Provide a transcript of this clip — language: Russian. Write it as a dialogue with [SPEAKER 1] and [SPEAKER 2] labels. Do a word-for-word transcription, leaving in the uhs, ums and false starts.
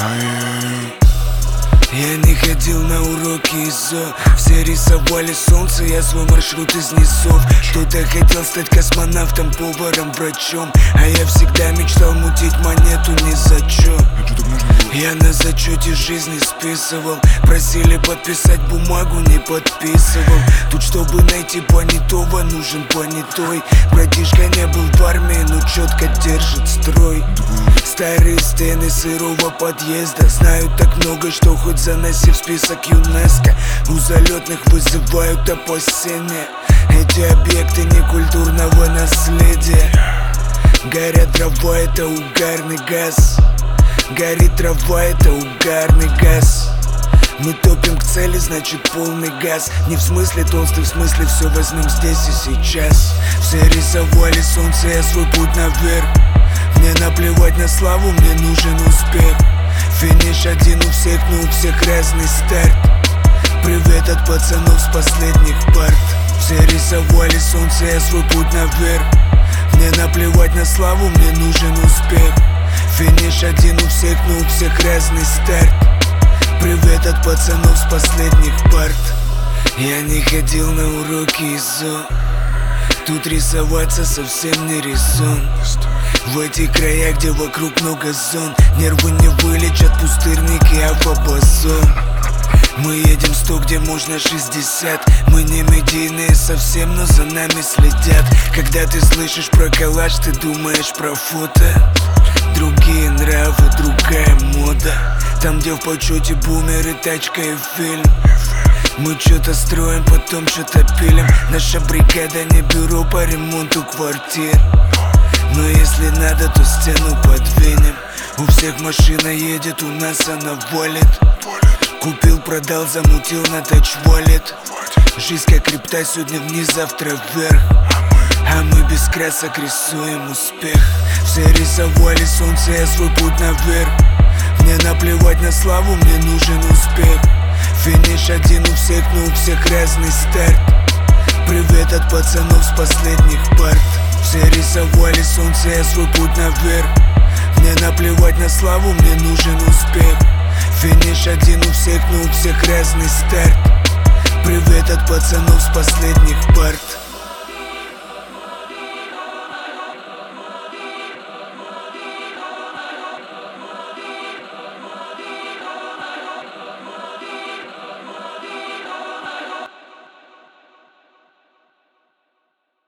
[SPEAKER 1] Я не ходил на уроки ИЗО. Все рисовали солнце, я свой маршрут из низов. Кто-то хотел стать космонавтом, поваром, врачом, а я всегда мечтал мутить монету ни за чё. Я на зачете жизни списывал. Просили подписать бумагу, не подписывал. Тут, чтобы найти понятого, нужен понятой. Братишка не был в армии, но четко держит строй. Старые стены сырого подъезда знают так много, что хоть заноси в список ЮНЕСКО. У залетных вызывают опасения. Эти объекты некультурного наследия. Горят дрова, это угарный газ. Горит трава, это угарный газ. Мы топим к цели, значит полный газ. Не в смысле толстый, в смысле все возьмем здесь и сейчас. Все рисовали солнце, я свой путь наверх. Мне наплевать на славу, мне нужен успех. Финиш один у всех, но у всех разный старт. Привет от пацанов с последних парт. Все рисовали солнце, я свой путь наверх. Мне наплевать на славу, мне нужен успех. Финиш один у всех, но у всех разный старт. Привет от пацанов с последних парт. Я не ходил на уроки ИЗО. Тут рисоваться совсем не резон. В этих краях, где вокруг много зон, нервы не вылечат пустырники, а фабазон. Мы едем сто, где можно шестьдесят. Мы не медийные совсем, но за нами следят. Когда ты слышишь про коллаж, ты думаешь про фото. Другие нравы, другая мода. Там, где в почете бумеры, тачка и фильм. Мы что-то строим, потом что-то пилим. Наша бригада не бюро по ремонту квартир. Но если надо, то стену подвинем. У всех машина едет, у нас она валит. Купил, продал, замутил на тач-валет. Жизнь как крипта, сегодня вниз, завтра вверх. А мы без красок рисуем успех. Все рисовали солнце, я свой путь наверх. Мне наплевать на славу, мне нужен успех. Финиш один у всех, но у всех разный старт. Привет от пацанов с последних парт. Все рисовали солнце, я свой путь наверх. Мне наплевать на славу, мне нужен успех. Финиш один у всех, но у всех разный старт. Привет от пацанов с последних парт.